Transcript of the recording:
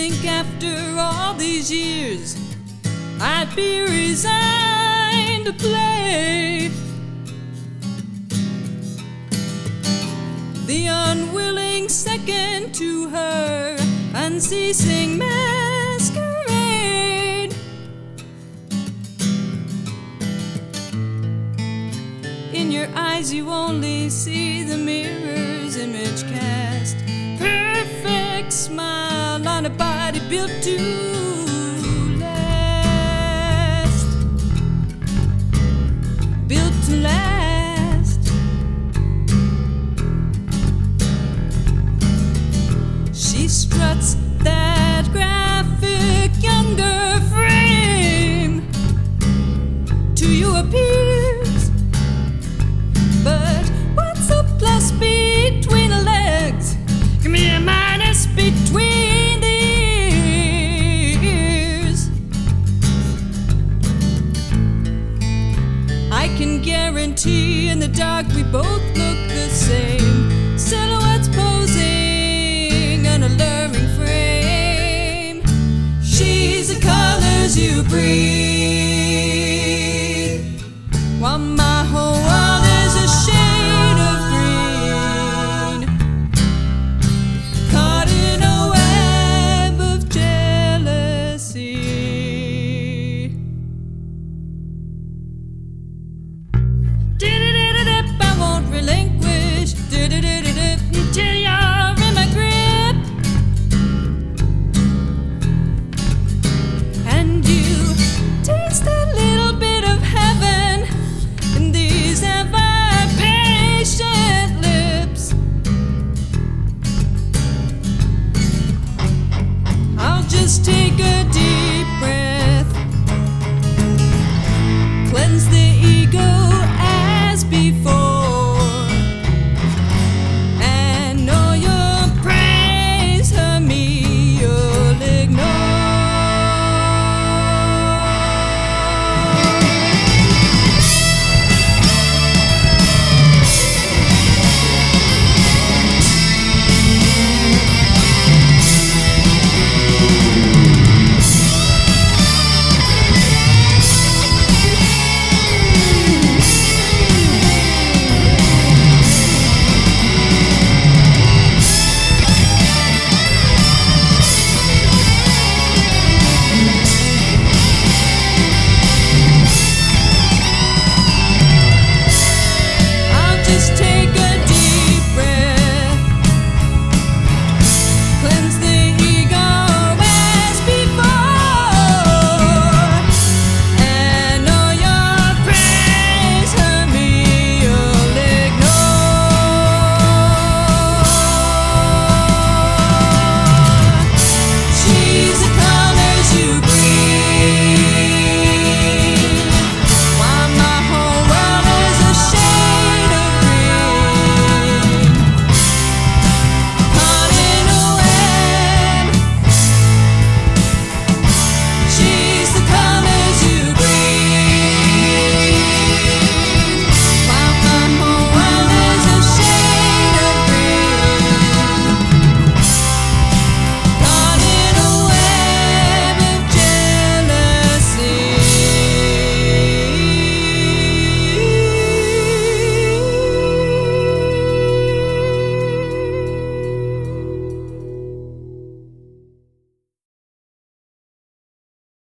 think after all these years I'd be resigned to play the unwilling second to her unceasing masquerade? In your eyes you only see the mirror's image cast, perfect smile on a body built to last, built to last. She struts that graphic younger frame, to you appears, but what's a plus between the legs? Give me a minus between the ears. I can guarantee in the dark we both look the same, silhouettes posing an alluring frame. She's the colors you breathe,